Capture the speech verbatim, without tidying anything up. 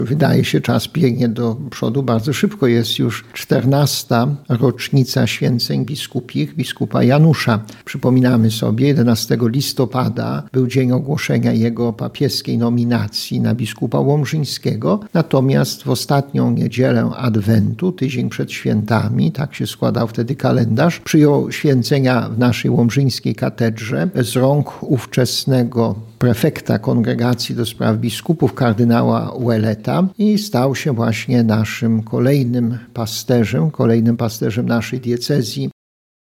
Wydaje się, czas biegnie do przodu bardzo szybko. Jest już czternasta rocznica święceń biskupich biskupa Janusza. Przypominamy sobie, jedenastego listopada był dzień ogłoszenia jego papieskiej nominacji na biskupa łomżyńskiego. Natomiast w ostatnią niedzielę Adwentu, tydzień przed świętami, tak się składał wtedy kalendarz, przyjął święcenia w naszej łomżyńskiej katedrze z rąk ówczesnego prefekta Kongregacji do Spraw Biskupów, kardynała Ouelleta, i stał się właśnie naszym kolejnym pasterzem, kolejnym pasterzem naszej diecezji